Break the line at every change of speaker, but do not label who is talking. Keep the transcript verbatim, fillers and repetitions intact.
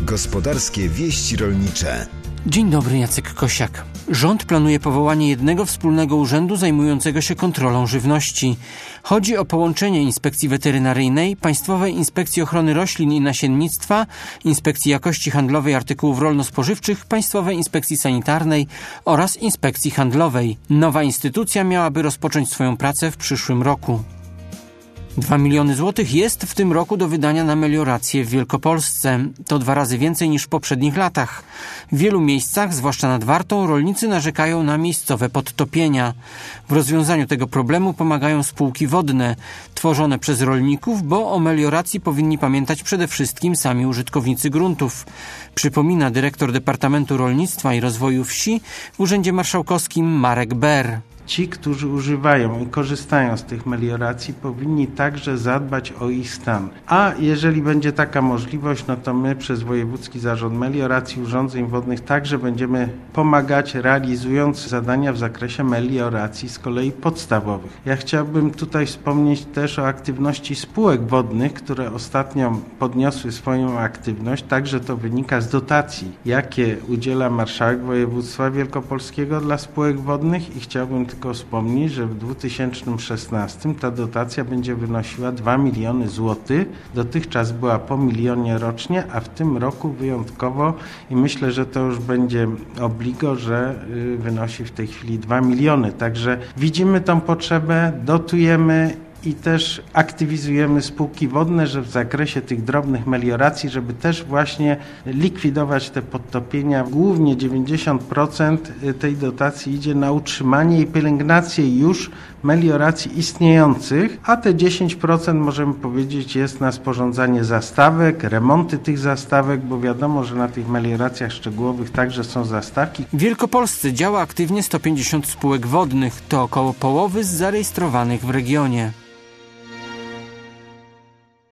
Gospodarskie wieści rolnicze.
Dzień dobry, Jacek Kosiak. Rząd planuje powołanie jednego wspólnego urzędu zajmującego się kontrolą żywności. Chodzi o połączenie Inspekcji Weterynaryjnej, Państwowej Inspekcji Ochrony Roślin i Nasiennictwa, Inspekcji Jakości Handlowej Artykułów Rolno-Spożywczych, Państwowej Inspekcji Sanitarnej oraz Inspekcji Handlowej. Nowa instytucja miałaby rozpocząć swoją pracę w przyszłym roku. Dwa miliony złotych jest w tym roku do wydania na meliorację w Wielkopolsce. To dwa razy więcej niż w poprzednich latach. W wielu miejscach, zwłaszcza nad Wartą, rolnicy narzekają na miejscowe podtopienia. W rozwiązaniu tego problemu pomagają spółki wodne, tworzone przez rolników, bo o melioracji powinni pamiętać przede wszystkim sami użytkownicy gruntów. Przypomina dyrektor Departamentu Rolnictwa i Rozwoju Wsi w Urzędzie Marszałkowskim Marek Ber.
Ci, którzy używają i korzystają z tych melioracji, powinni także zadbać o ich stan. A jeżeli będzie taka możliwość, no to my przez Wojewódzki Zarząd Melioracji Urządzeń Wodnych także będziemy pomagać, realizując zadania w zakresie melioracji z kolei podstawowych. Ja chciałbym tutaj wspomnieć też o aktywności spółek wodnych, które ostatnio podniosły swoją aktywność. Także to wynika z dotacji, jakie udziela marszałek województwa wielkopolskiego dla spółek wodnych i chciałbym tylko wspomnieć, że w dwa tysiące szesnastym ta dotacja będzie wynosiła dwa miliony złotych. Dotychczas była po milionie rocznie, a w tym roku wyjątkowo i myślę, że to już będzie obligo, że wynosi w tej chwili dwa miliony. Także widzimy tą potrzebę, dotujemy i też aktywizujemy spółki wodne, że w zakresie tych drobnych melioracji, żeby też właśnie likwidować te podtopienia. Głównie dziewięćdziesiąt procent tej dotacji idzie na utrzymanie i pielęgnację już melioracji istniejących, a te dziesięć procent możemy powiedzieć jest na sporządzanie zastawek, remonty tych zastawek, bo wiadomo, że na tych melioracjach szczegółowych także są zastawki.
W Wielkopolsce działa aktywnie sto pięćdziesiąt spółek wodnych, to około połowy z zarejestrowanych w regionie.